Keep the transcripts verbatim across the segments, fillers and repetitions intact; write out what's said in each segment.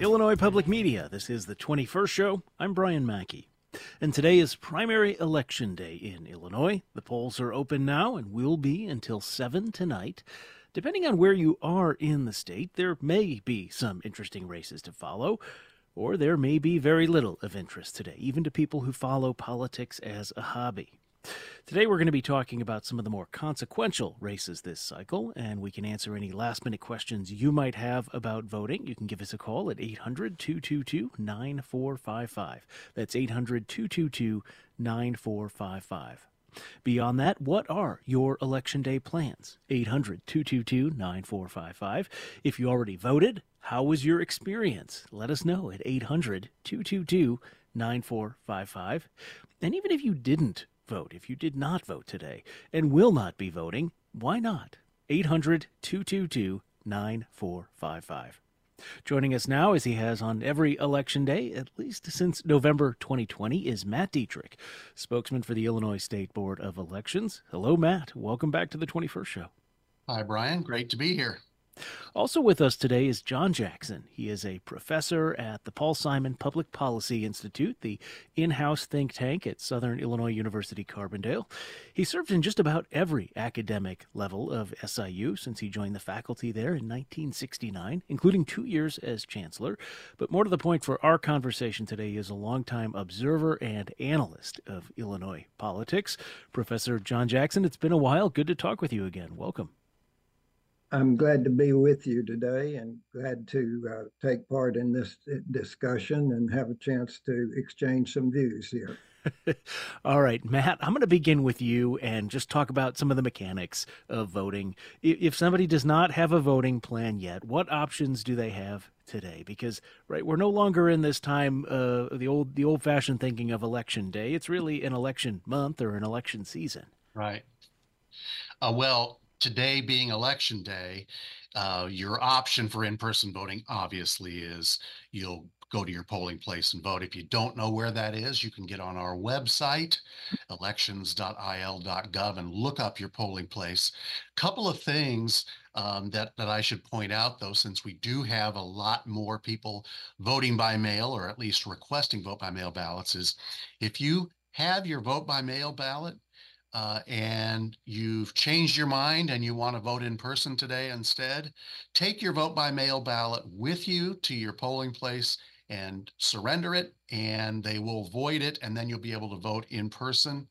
Illinois Public Media. This is the twenty-first show. I'm Brian Mackey. And today is primary election day in Illinois. The polls are open now and will be until seven tonight. Depending on where you are in the state, there may be some interesting races to follow, or there may be very little of interest today, even to people who follow politics as a hobby. Today we're going to be talking about some of the more consequential races this cycle, and we can answer any last-minute questions you might have about voting. You can give us a call at eight hundred, two two two, nine four five five. That's eight hundred, two two two, nine four five five. Beyond that, what are your Election Day plans? eight hundred, two two two, nine four five five. If you already voted, how was your experience? Let us know at eight hundred, two two two, nine four five five. And even if you didn't vote, if you did not vote today and will not be voting, why not? eight hundred, two two two, nine four five five. Joining us now, as he has on every election day, at least since November twenty twenty, is Matt Dietrich, spokesman for the Illinois State Board of Elections. Hello, Matt. Welcome back to the twenty-first show. Hi, Brian. Great to be here. Also with us today is John Jackson. He is a professor at the Paul Simon Public Policy Institute, the in-house think tank at Southern Illinois University Carbondale. He served in just about every academic level of S I U since he joined the faculty there in nineteen sixty-nine, including two years as chancellor. But more to the point for our conversation today, he is a longtime observer and analyst of Illinois politics. Professor John Jackson, it's been a while. Good to talk with you again. Welcome. I'm glad to be with you today and glad to uh, take part in this discussion and have a chance to exchange some views here. All right, Matt, I'm going to begin with you and just talk about some of the mechanics of voting. If somebody does not have a voting plan yet, what options do they have today? Because, right, we're no longer in this time, uh, the old, the old-fashioned thinking of election day. It's really an election month or an election season. Right. Uh, well, today being election day, uh, your option for in-person voting obviously is you'll go to your polling place and vote. If you don't know where that is, you can get on our website, elections dot I L dot gov, and look up your polling place. Couple of things um, that, that I should point out, though, since we do have a lot more people voting by mail, or at least requesting vote by mail ballots, is if you have your vote by mail ballot, Uh, and you've changed your mind and you want to vote in person today instead, take your vote by mail ballot with you to your polling place and surrender it, and they will void it, and then you'll be able to vote in person.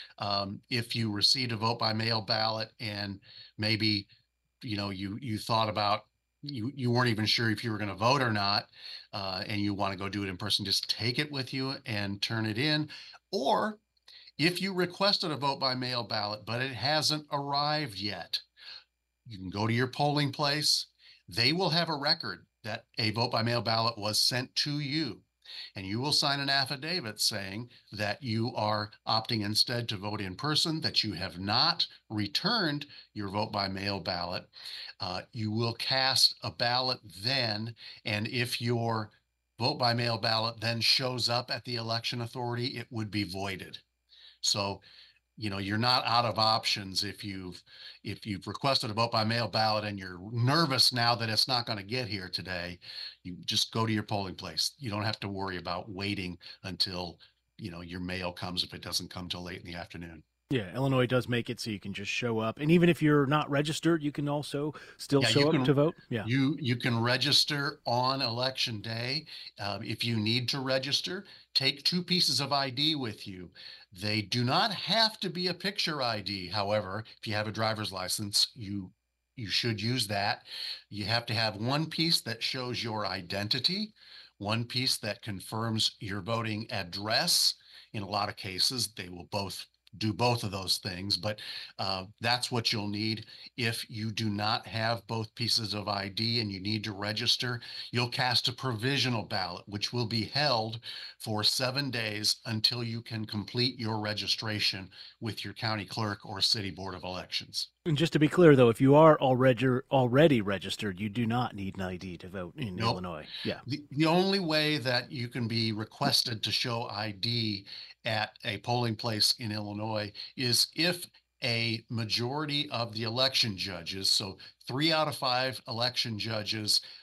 Um, if you received a vote by mail ballot and maybe, you know, you you thought about you you weren't even sure if you were going to vote or not, uh, and you want to go do it in person, just take it with you and turn it in. Or if you requested a vote by mail ballot, but it hasn't arrived yet, you can go to your polling place. They will have a record that a vote by mail ballot was sent to you, and you will sign an affidavit saying that you are opting instead to vote in person, that you have not returned your vote by mail ballot. Uh, you will cast a ballot then, and if your vote by mail ballot then shows up at the election authority, it would be voided. So, you know, you're not out of options if you've if you've requested a vote by mail ballot and you're nervous now that it's not going to get here today. You just go to your polling place. You don't have to worry about waiting until, you know, your mail comes if it doesn't come till late in the afternoon. Yeah, Illinois does make it so you can just show up. And even if you're not registered, you can also still Yeah, show you up can, to vote. Yeah. you you can register on election day. Um, if you need to register, take two pieces of I D with you. They do not have to be a picture I D. However, if you have a driver's license, you you should use that. You have to have one piece that shows your identity, one piece that confirms your voting address. In a lot of cases, they will both do both of those things, but uh, that's what you'll need. If you do not have both pieces of I D and you need to register, you'll cast a provisional ballot, which will be held for seven days until you can complete your registration with your county clerk or city board of elections. And just to be clear, though, if you are already already registered, you do not need an I D to vote in Nope. Illinois. Yeah. The, the only way that you can be requested to show I D at a polling place in Illinois is if a majority of the election judges, so three out of five election judges,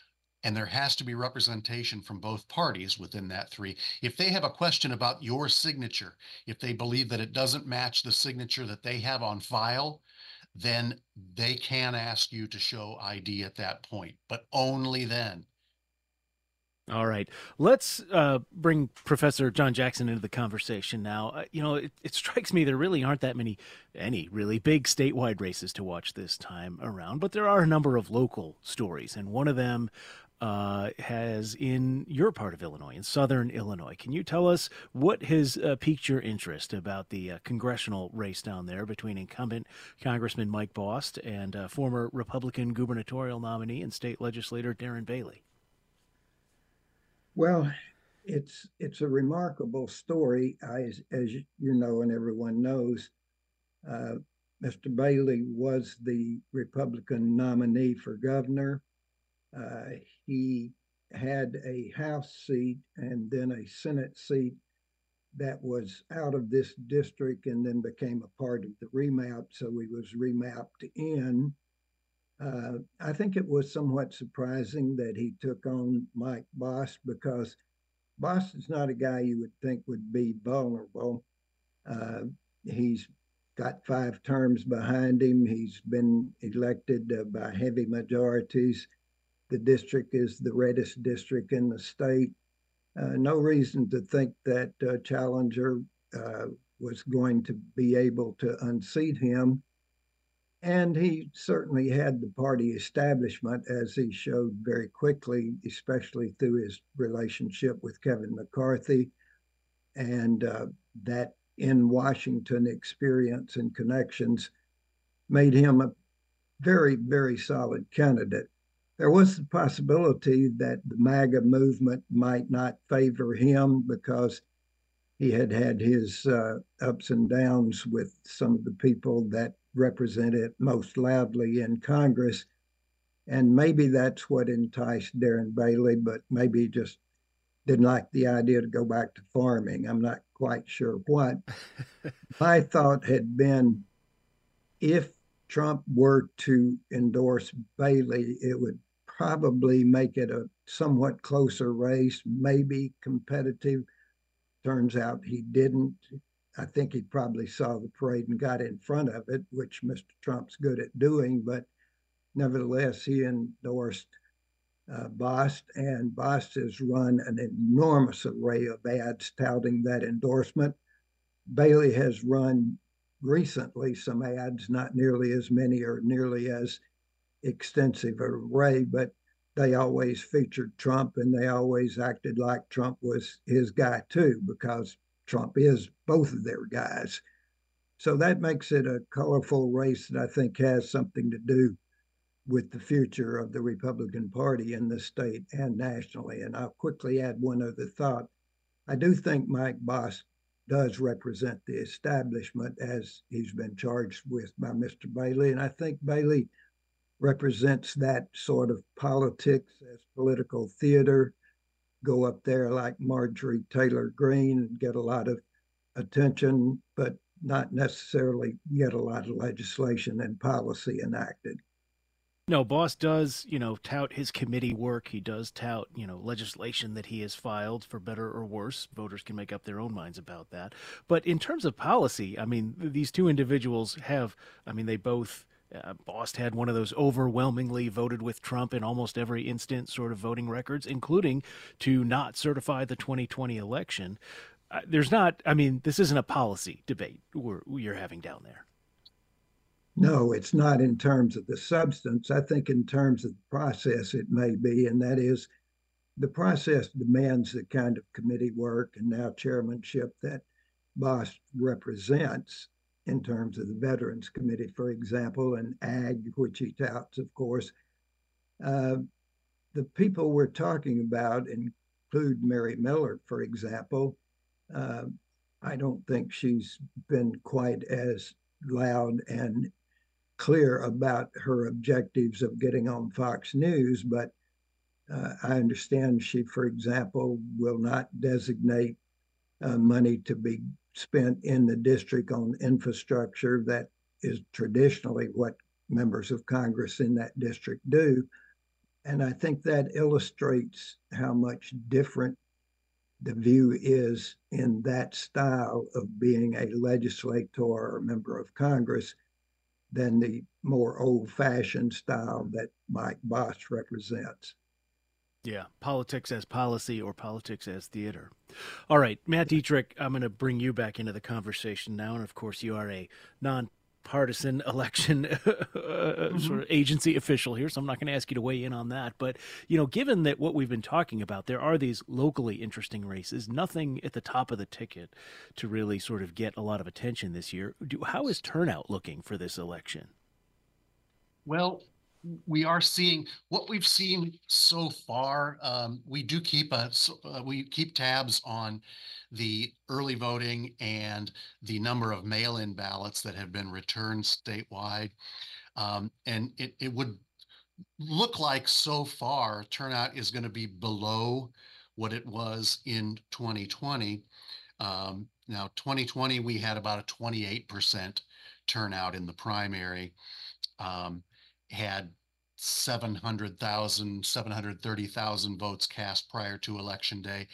and there has to be representation from both parties within that three. If they have a question about your signature, if they believe that it doesn't match the signature that they have on file, then they can ask you to show I D at that point, but only then. All right. Let's uh, bring Professor John Jackson into the conversation now. Uh, you know, it, it strikes me there really aren't that many, any really big statewide races to watch this time around, but there are a number of local stories, and one of them uh, has in your part of Illinois, in southern Illinois. Can you tell us what has uh, piqued your interest about the uh, congressional race down there between incumbent Congressman Mike Bost and uh, former Republican gubernatorial nominee and state legislator Darren Bailey? Well, it's it's a remarkable story. As, as you know, and everyone knows, uh, Mister Bailey was the Republican nominee for governor. Uh, he had a House seat and then a Senate seat that was out of this district and then became a part of the remap. So he was remapped in. Uh, I think it was somewhat surprising that he took on Mike Bost, because Bost is not a guy you would think would be vulnerable. Uh, he's got five terms behind him. He's been elected uh, by heavy majorities. The district is the reddest district in the state. Uh, no reason to think that uh, Challenger uh, was going to be able to unseat him. And he certainly had the party establishment, as he showed very quickly, especially through his relationship with Kevin McCarthy. And uh, that in Washington experience and connections made him a very, very solid candidate. There was the possibility that the MAGA movement might not favor him because he had had his uh, ups and downs with some of the people that represent it most loudly in Congress. And maybe that's what enticed Darren Bailey, but maybe he just didn't like the idea to go back to farming. I'm not quite sure what. My thought had been, if Trump were to endorse Bailey, it would probably make it a somewhat closer race, maybe competitive. Turns out he didn't. I think he probably saw the parade and got in front of it, which Mister Trump's good at doing. But nevertheless, he endorsed uh, Bost, and Bost has run an enormous array of ads touting that endorsement. Bailey has run recently some ads, not nearly as many or nearly as extensive array, but they always featured Trump, and they always acted like Trump was his guy too, because Trump is both of their guys. So that makes it a colorful race that I think has something to do with the future of the Republican Party in the state and nationally. And I'll quickly add one other thought. I do think Mike Bost does represent the establishment, as he's been charged with by Mister Bailey. And I think Bailey represents that sort of politics as political theater. Go up there like Marjorie Taylor Greene and get a lot of attention, but not necessarily get a lot of legislation and policy enacted. No, Bost does, you know, tout his committee work. He does tout, you know, legislation that he has filed, for better or worse. Voters can make up their own minds about that. But in terms of policy, I mean, these two individuals have, I mean, they both, uh, Bost had one of those overwhelmingly voted with Trump in almost every instant sort of voting records, including to not certify the twenty twenty election. Uh, there's not, I mean, this isn't a policy debate we're, you're having down there. No, it's not in terms of the substance. I think in terms of the process, it may be, and that is the process demands the kind of committee work and now chairmanship that Bost represents in terms of the Veterans Committee, for example, and Ag, which he touts, of course. Uh, the people we're talking about include Mary Miller, for example. Uh, I don't think she's been quite as loud and clear about her objectives of getting on Fox News, but uh, I understand she, for example, will not designate uh, money to be spent in the district on infrastructure. That is traditionally what members of Congress in that district do. And I think that illustrates how much different the view is in that style of being a legislator or a member of Congress than the more old fashioned style that Mike Bosch represents. Yeah, politics as policy or politics as theater. All right, Matt Dietrich, I'm going to bring you back into the conversation now. And of course, you are a non-partisan election mm-hmm. sort of agency official here, so I'm not going to ask you to weigh in on that. But, you know, given that what we've been talking about, there are these locally interesting races, nothing at the top of the ticket to really sort of get a lot of attention this year. Do, how is turnout looking for this election? Well, we are seeing what we've seen so far. Um, we do keep a uh, we keep tabs on the early voting and the number of mail-in ballots that have been returned statewide, um, and it it would look like so far turnout is going to be below what it was in twenty twenty. Um, now, twenty twenty we had about a twenty-eight percent turnout in the primary. Um, had seven hundred thousand, seven hundred thirty thousand votes cast prior to Election Day.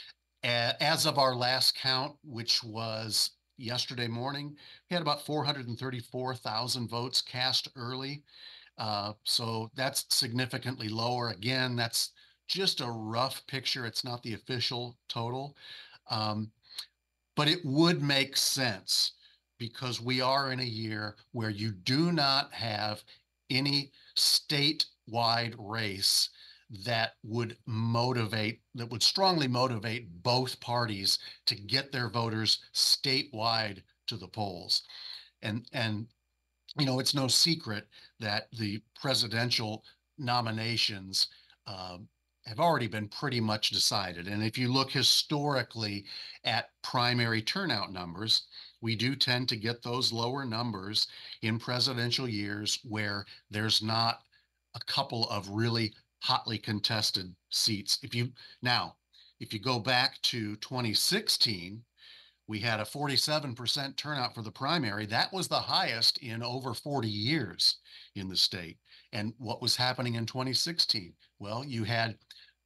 As of our last count, which was yesterday morning, we had about four hundred thirty-four thousand votes cast early. Uh, so that's significantly lower. Again, that's just a rough picture. It's not the official total. Um, but it would make sense because we are in a year where you do not have any statewide race that would motivate, that would strongly motivate both parties to get their voters statewide to the polls. And, and you know, it's no secret that the presidential nominations uh, have already been pretty much decided. And if you look historically at primary turnout numbers, we do tend to get those lower numbers in presidential years where there's not a couple of really hotly contested seats. If you now, if you go back to twenty sixteen, we had a forty-seven percent turnout for the primary. That was the highest in over forty years in the state. And what was happening in twenty sixteen? Well, you had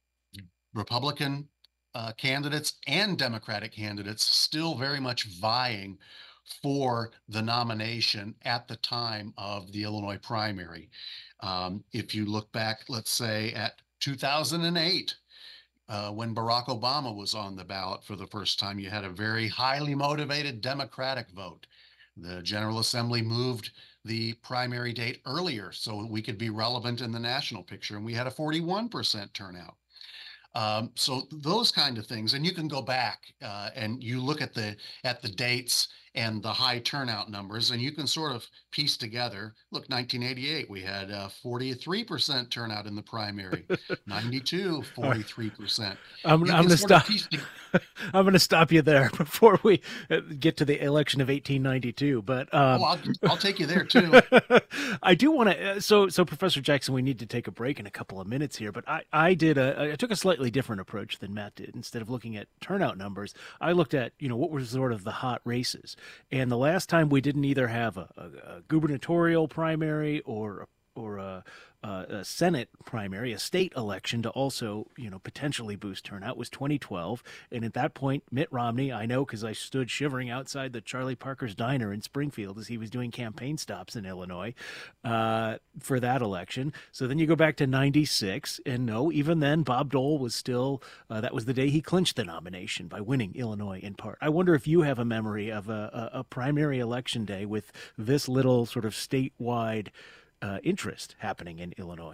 Republican uh, candidates and Democratic candidates still very much vying for the nomination at the time of the Illinois primary. Um, if you look back, let's say at two thousand eight, uh, when Barack Obama was on the ballot for the first time, you had a very highly motivated Democratic vote. The General Assembly moved the primary date earlier so we could be relevant in the national picture, and we had a forty-one percent turnout. Um, so those kind of things, and you can go back uh, and you look at the at the dates and the high turnout numbers, and you can sort of piece together. Look, nineteen eighty-eight, we had uh, forty-three percent turnout in the primary. ninety-two, forty-three percent. I'm, I'm going to stop. I'm going to stop you there before we get to the election of eighteen ninety-two. But um, oh, I'll, I'll take you there too. I do want to. So, so Professor Jackson, we need to take a break in a couple of minutes here. But I, I did a, I took a slightly different approach than Matt did. Instead of looking at turnout numbers, I looked at, you know, what were sort of the hot races. And the last time we didn't either have a, a, a gubernatorial primary or or a, a Senate primary, a state election to also, you know, potentially boost turnout was twenty twelve. And at that point, Mitt Romney, I know because I stood shivering outside the Charlie Parker's Diner in Springfield as he was doing campaign stops in Illinois uh, for that election. So then you go back to ninety-six, and no, even then, Bob Dole was still, uh, that was the day he clinched the nomination by winning Illinois in part. I wonder if you have a memory of a, a, a primary election day with this little sort of statewide Uh, interest happening in Illinois.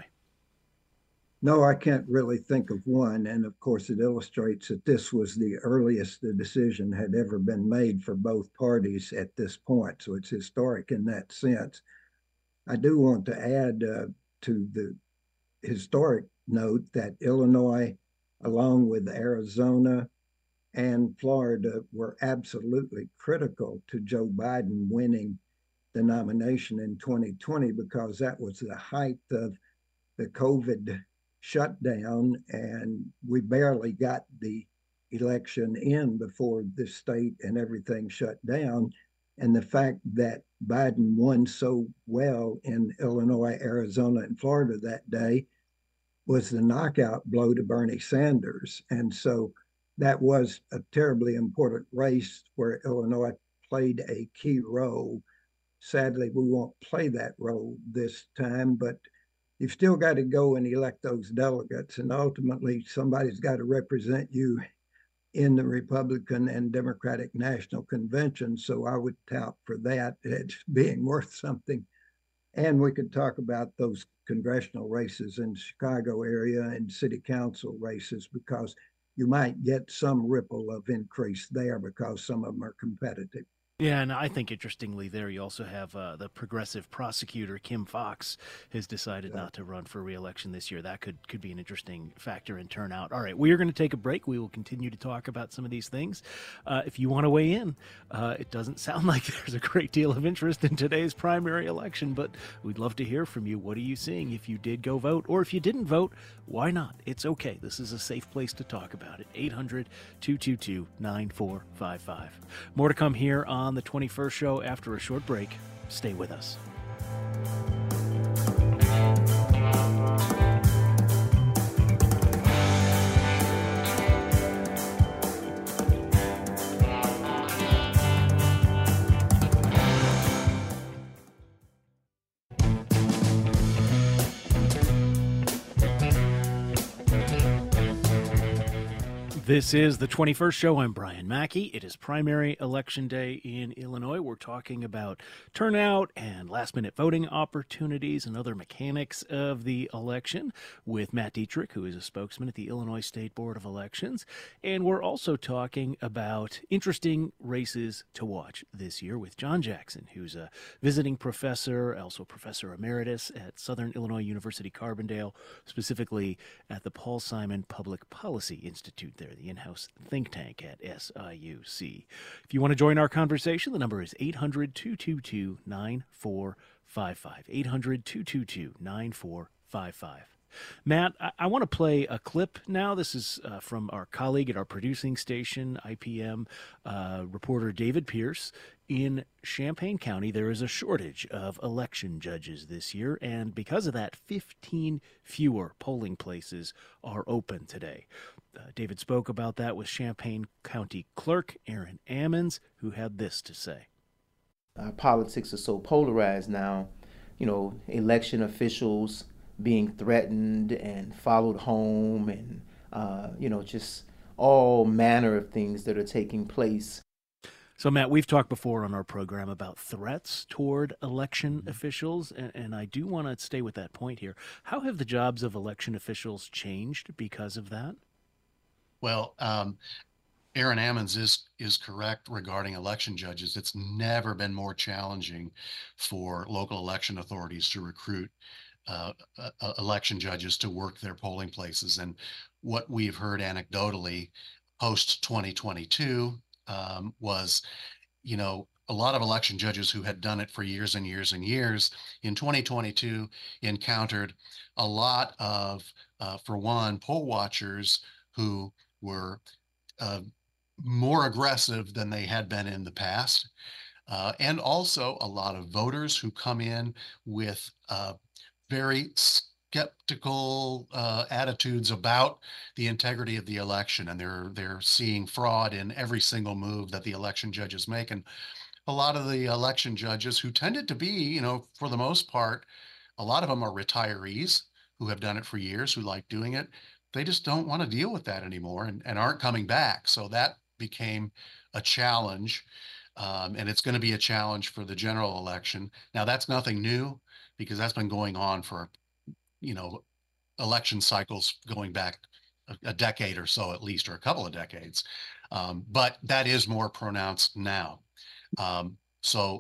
No, I can't really think of one. And of course, it illustrates that this was the earliest the decision had ever been made for both parties at this point. So it's historic in that sense. I do want to add uh, to the historic note that Illinois, along with Arizona and Florida, were absolutely critical to Joe Biden winning the nomination in twenty twenty because that was the height of the COVID shutdown, and we barely got the election in before the state and everything shut down. And the fact that Biden won so well in Illinois, Arizona, and Florida that day was the knockout blow to Bernie Sanders. And so that was a terribly important race where Illinois played a key role. Sadly, we won't play that role this time, but you've still got to go and elect those delegates. And ultimately, somebody's got to represent you in the Republican and Democratic National Convention. So I would tout for that as being worth something. And we could talk about those congressional races in the Chicago area and city council races, because you might get some ripple of increase there because some of them are competitive. Yeah, and I think interestingly there you also have uh, the progressive prosecutor Kim Foxx has decided Yeah. not to run for re-election this year. That could could be an interesting factor in turnout. All right, we are going to take a break. We will continue to talk about some of these things. Uh, if you want to weigh in, uh, it doesn't sound like there's a great deal of interest in today's primary election, but we'd love to hear from you. What are you seeing? If you did go vote, or if you didn't vote, why not? It's okay. This is a safe place to talk about it. eight hundred, two two two, nine four five five. More to come here on the twenty-first show after a short break. Stay with us. This is the twenty-first show. I'm Brian Mackey. It is primary election day in Illinois. We're talking about turnout and last-minute voting opportunities and other mechanics of the election with Matt Dietrich, who is a spokesman at the Illinois State Board of Elections. And we're also talking about interesting races to watch this year with John Jackson, who's a visiting professor, also professor emeritus at Southern Illinois University Carbondale, specifically at the Paul Simon Public Policy Institute there, the in-house think tank at S I U C. If you want to join our conversation, the number is eight hundred, two two two, nine four five five. eight hundred, two two two, nine four five five. Matt, I, I want to play a clip now. This is uh, from our colleague at our producing station, I P M, uh, reporter David Pierce. In Champaign County, there is a shortage of election judges this year, and because of that, fifteen fewer polling places are open today. Uh, David spoke about that with Champaign County Clerk Aaron Ammons, who had this to say. Our politics are so polarized now, you know, election officials being threatened and followed home, and, uh, you know, just all manner of things that are taking place. So, Matt, we've talked before on our program about threats toward election Mm-hmm. officials, and, and I do want to stay with that point here. How have the jobs of election officials changed because of that? Well, um, Aaron Ammons is is correct regarding election judges. It's never been more challenging for local election authorities to recruit uh, uh, uh, election judges to work their polling places. And what we've heard anecdotally post twenty twenty-two um, was, you know, a lot of election judges who had done it for years and years and years in twenty twenty-two encountered a lot of, uh, for one, poll watchers who were uh, more aggressive than they had been in the past. Uh, and also a lot of voters who come in with uh, very skeptical uh, attitudes about the integrity of the election, and they're they're seeing fraud in every single move that the election judges make. And a lot of the election judges, who tended to be, you know, for the most part, a lot of them are retirees who have done it for years, who like doing it. They just don't want to deal with that anymore, and, and aren't coming back. So that became a challenge. Um, and it's going to be a challenge for the general election. Now, that's nothing new, because that's been going on for, you know, election cycles going back a, a decade or so, at least, or a couple of decades. Um, but that is more pronounced now. Um, so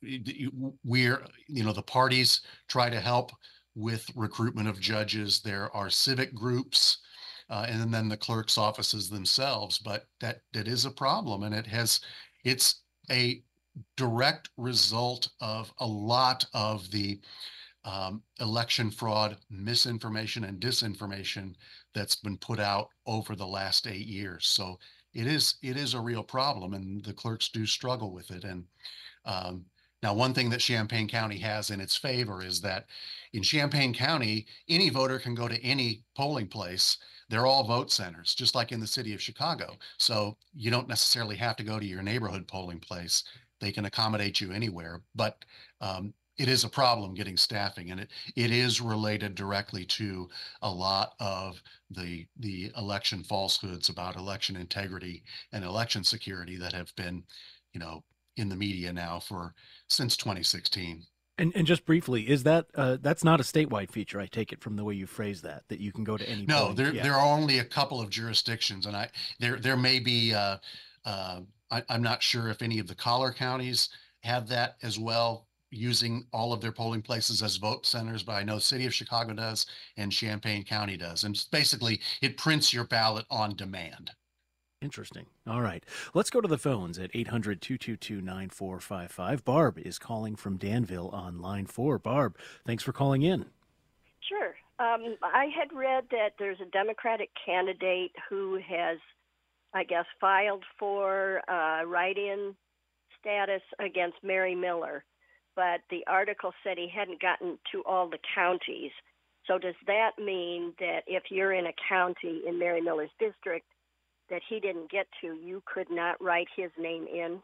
we're, you know, the parties try to help with recruitment of judges. There are civic groups, uh, and then the clerk's offices themselves. But that that is a problem, and it has, it's a direct result of a lot of the um, election fraud, misinformation, and disinformation that's been put out over the last eight years. So it is it is a real problem, and the clerks do struggle with it. And um, Now, one thing that Champaign County has in its favor is that in Champaign County, any voter can go to any polling place. They're all vote centers, just like in the city of Chicago. So you don't necessarily have to go to your neighborhood polling place. They can accommodate you anywhere. But um, it is a problem getting staffing, and it it is related directly to a lot of the the election falsehoods about election integrity and election security that have been, you know, in the media now for since twenty sixteen. And and just briefly, is that uh, that's not a statewide feature? I take it from the way you phrase that, that you can go to any No, polling. there Yeah. there are only a couple of jurisdictions, and I there there may be uh, uh, I, I'm not sure if any of the collar counties have that as well, using all of their polling places as vote centers, but I know the city of Chicago does and Champaign County does. And it's basically it prints your ballot on demand. Interesting. All right. Let's go to the phones at eight hundred, two two two, nine four five five. Barb is calling from Danville on line four. Barb, thanks for calling in. Sure. Um, I had read that there's a Democratic candidate who has, I guess, filed for uh, write-in status against Mary Miller, but the article said he hadn't gotten to all the counties. So does that mean that if you're in a county in Mary Miller's district that he didn't get to, you could not write his name in?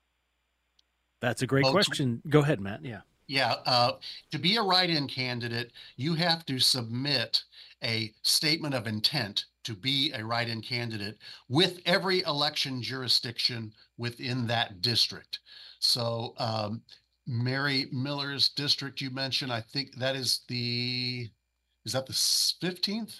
That's a great Well, question. Go ahead, Matt. Yeah. Yeah, uh, to be a write-in candidate, you have to submit a statement of intent to be a write-in candidate with every election jurisdiction within that district. So um, Mary Miller's district you mentioned, I think that is the, is that the fifteenth?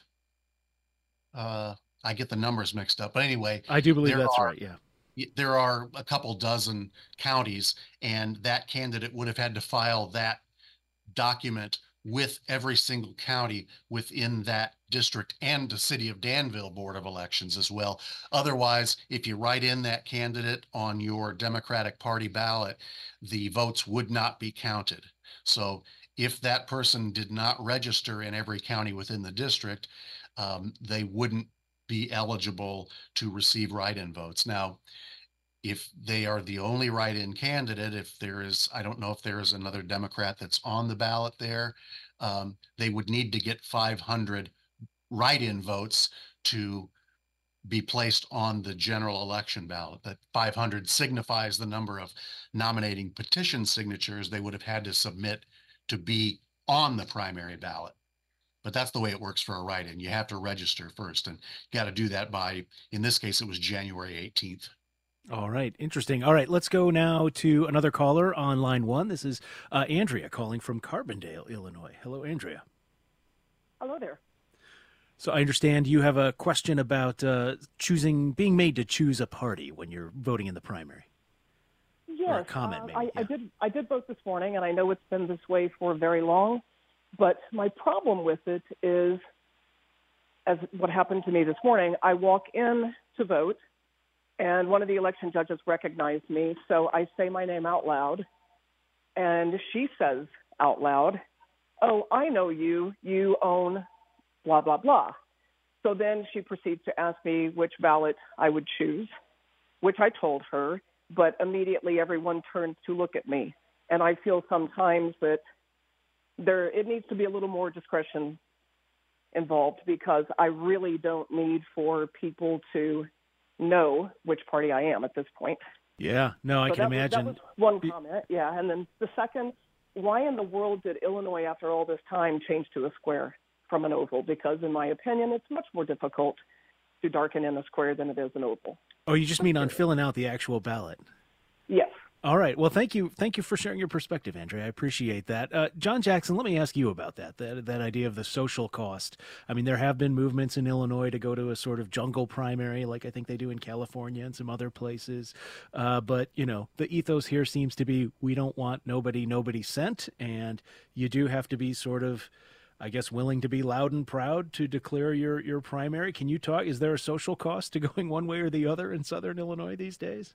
Uh, I get the numbers mixed up, but anyway. I do believe there that's are- right. Yeah. There are a couple dozen counties, and that candidate would have had to file that document with every single county within that district and the city of Danville Board of Elections as well. Otherwise, if you write in that candidate on your Democratic Party ballot, the votes would not be counted. So if that person did not register in every county within the district, um, they wouldn't be eligible to receive write-in votes. Now, if they are the only write-in candidate, if there is, I don't know if there is another Democrat that's on the ballot there, um, they would need to get five hundred write-in votes to be placed on the general election ballot. That five hundred signifies the number of nominating petition signatures they would have had to submit to be on the primary ballot. But that's the way it works for a write-in. You have to register first, and you got to do that by, in this case, it was January eighteenth. All right. Interesting. All right. Let's go now to another caller on line one. This is uh, Andrea calling from Carbondale, Illinois. Hello, Andrea. Hello there. So I understand you have a question about uh, choosing, being made to choose a party when you're voting in the primary. Yes, Or a comment, uh, maybe, I, yeah. I did. I did vote this morning, and I know it's been this way for very long. But my problem with it is, as what happened to me this morning, I walk in to vote, and one of the election judges recognized me, so I say my name out loud, and she says out loud, "Oh, I know you. You own blah, blah, blah." So then she proceeds to ask me which ballot I would choose, which I told her, but immediately everyone turns to look at me. And I feel sometimes that there it needs to be a little more discretion involved, because I really don't need for people to know which party I am at this point. Yeah. No, I So can that imagine. Was, that was one comment, yeah. And then the second, why in the world did Illinois, after all this time, change to a square from an oval? Because in my opinion, it's much more difficult to darken in a square than it is an oval. Oh, you just mean on filling out the actual ballot? Yes. All right. Well, thank you. Thank you for sharing your perspective, Andrea. I appreciate that. Uh, John Jackson, let me ask you about that, that, that idea of the social cost. I mean, there have been movements in Illinois to go to a sort of jungle primary, like I think they do in California and some other places. Uh, but, you know, the ethos here seems to be we don't want nobody, nobody sent. And you do have to be sort of, I guess, willing to be loud and proud to declare your, your primary. Can you talk? Is there a social cost to going one way or the other in Southern Illinois these days?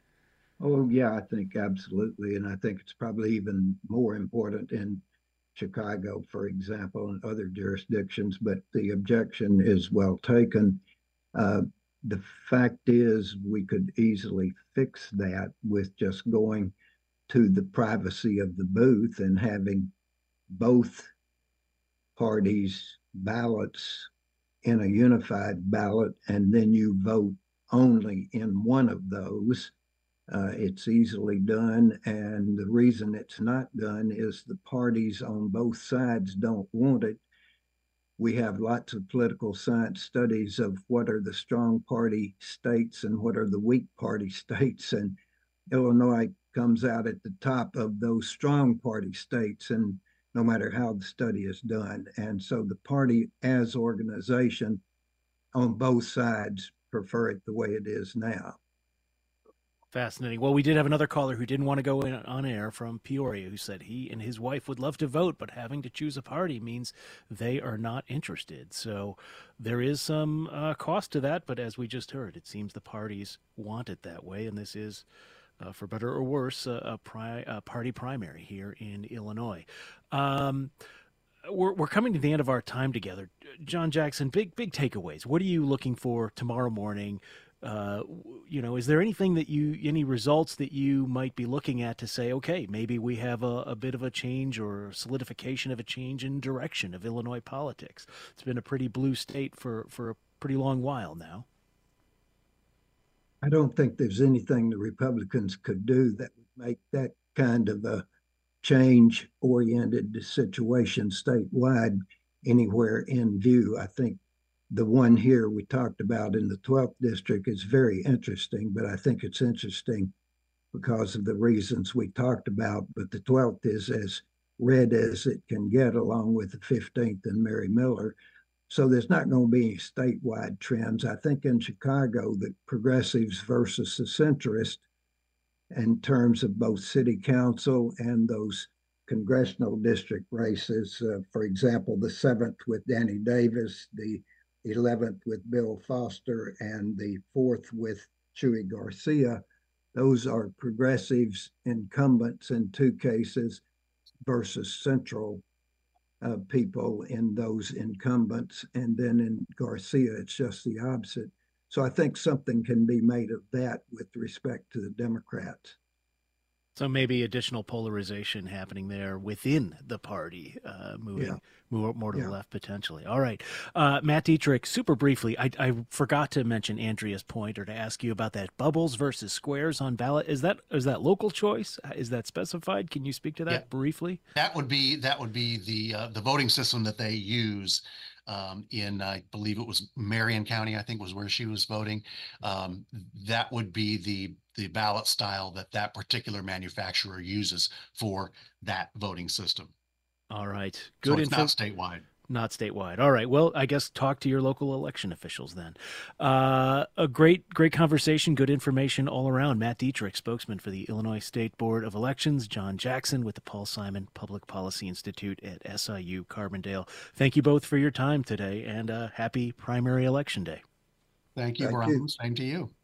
Oh, yeah, I think absolutely. And I think it's probably even more important in Chicago, for example, and other jurisdictions, but the objection is well taken. Uh, the fact is, we could easily fix that with just going to the privacy of the booth and having both parties' ballots in a unified ballot, and then you vote only in one of those. Uh, it's easily done, and the reason it's not done is the parties on both sides don't want it. We have lots of political science studies of what are the strong party states and what are the weak party states, and Illinois comes out at the top of those strong party states, and no matter how the study is done. And so the party as organization on both sides prefer it the way it is now. Fascinating. Well, we did have another caller who didn't want to go in on air from Peoria, who said he and his wife would love to vote, but having to choose a party means they are not interested. So there is some uh, cost to that, but as we just heard, it seems the parties want it that way, and this is, uh, for better or worse, a, a, pri- a party primary here in Illinois. Um, we're, we're coming to the end of our time together. John Jackson, big, big takeaways. What are you looking for tomorrow morning? Uh, you know, is there anything that you, any results that you might be looking at to say, okay, maybe we have a, a bit of a change or solidification of a change in direction of Illinois politics? It's been a pretty blue state for, for a pretty long while now. I don't think there's anything the Republicans could do that would make that kind of a change-oriented situation statewide anywhere in view. I think the one here we talked about in the twelfth district is very interesting, but I think it's interesting because of the reasons we talked about. But the twelfth is as red as it can get, along with the fifteenth and Mary Miller. So there's not going to be any statewide trends. I think in Chicago, the progressives versus the centrists in terms of both city council and those congressional district races, uh, for example, the seventh with Danny Davis, the eleventh with Bill Foster, and the fourth with Chuy Garcia. Those are progressives incumbents in two cases versus central uh, people in those incumbents. And then in Garcia, it's just the opposite. So I think something can be made of that with respect to the Democrats. So maybe additional polarization happening there within the party, uh, moving Yeah. more, more to Yeah. the left potentially. All right. Uh, Matt Dietrich, super briefly, I, I forgot to mention Andrea's point or to ask you about that bubbles versus squares on ballot. Is that is that local choice? Is that specified? Can you speak to that Yeah. briefly? That would be that would be the uh, the voting system that they use um, in, I believe it was Marion County, I think was where she was voting. Um, that would be the the ballot style that that particular manufacturer uses for that voting system. All right. So Good it's info. not statewide. Not statewide. All right. Well, I guess talk to your local election officials then. Uh, a great, great conversation. Good information all around. Matt Dietrich, spokesman for the Illinois State Board of Elections. John Jackson with the Paul Simon Public Policy Institute at S I U Carbondale. Thank you both for your time today, and uh, happy primary election day. Thank you, Thank Brian. you. Same to you.